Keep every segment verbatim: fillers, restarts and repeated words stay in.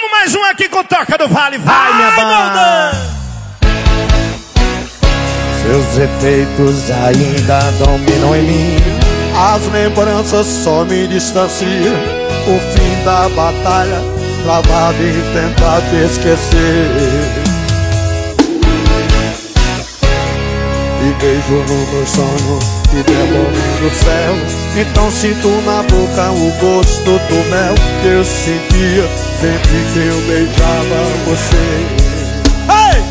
Vamos mais um aqui com Toca do Vale. Vai, minha banda. Seus efeitos ainda dominam em mim. As lembranças só me distanciam. O fim da batalha, travado em tentar te esquecer. Te vejo no meu sonho, te devolvo do céu. Então sinto na boca o gosto do mel que eu sentia sempre que eu beijava você. Hey!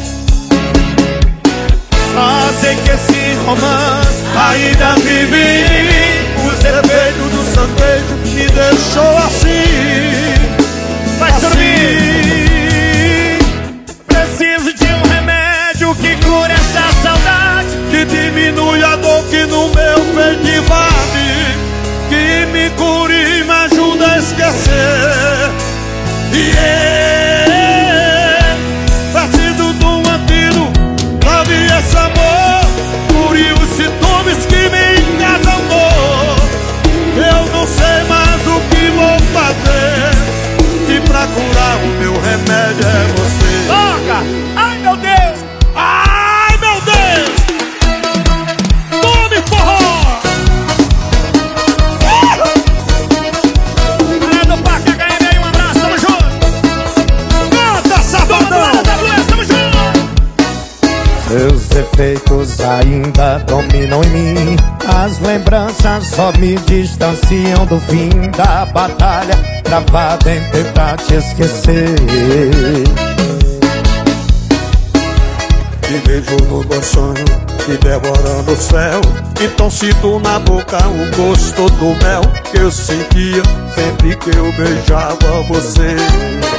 Só sei que esse romance Ainda vive em mim. Os efeitos do sangueiro me deixou assim. vai dormir. Preciso de um remédio que cure essa saudade, Que diminui a dor que no meu peito invade, que me cure e me ajuda a esquecer. E eu preciso de um antídoto pra ver esse amor, cure os sintomas que me causam dor. Eu não sei mais o que vou fazer, que pra curar o meu remédio é você. Toca! Ai, meu Deus! Ai, meu Deus! Tome forró! Galera do Parque H M aí, um abraço, tamo junto! Canta, safadão! Tamo junto! Seus efeitos ainda dominam em mim. As lembranças só me distanciam do fim da batalha, travada em tentar te esquecer. Te vejo no meu sonho, te devorando o céu. Então sinto na boca o gosto do mel que eu sentia sempre que eu beijava você.